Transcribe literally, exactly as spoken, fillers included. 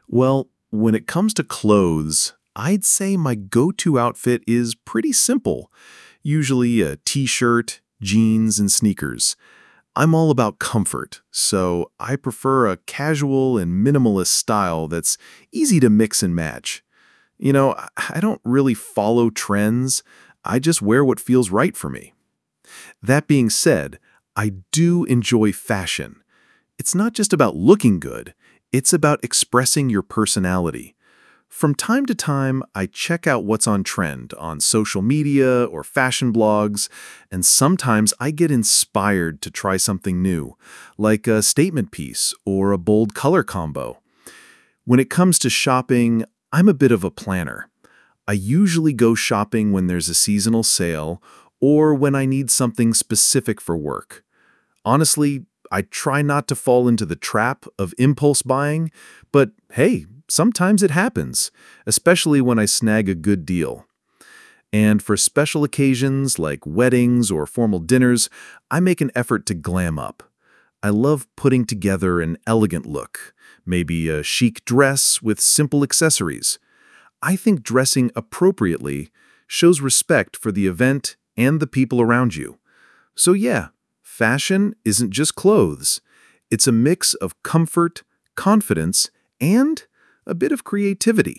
Well, when it comes to clothes, I'd say my go-to outfit is pretty simple. Usually a t-shirt, jeans, and sneakers. I'm all about comfort, so I prefer a casual and minimalist style that's easy to mix and match. You know, I I don't really follow trends. I just wear what feels right for me. That being said, I do enjoy fashion. It's not just about looking good, it's about expressing your personality. From time to time, I check out what's on trend on social media or fashion blogs, and sometimes I get inspired to try something new, like a statement piece or a bold color combo. When it comes to shopping, I'm a bit of a planner. I usually go shopping when there's a seasonal sale or when I need something specific for work. Honestly, I try not to fall into the trap of impulse buying, but hey, sometimes it happens, especially when I snag a good deal. And for special occasions like weddings or formal dinners, I make an effort to glam up. I love putting together an elegant look, maybe a chic dress with simple accessories. I think dressing appropriately shows respect for the event and the people around you. So yeah, fashion isn't just clothes. It's a mix of comfort, confidence, and a bit of creativity.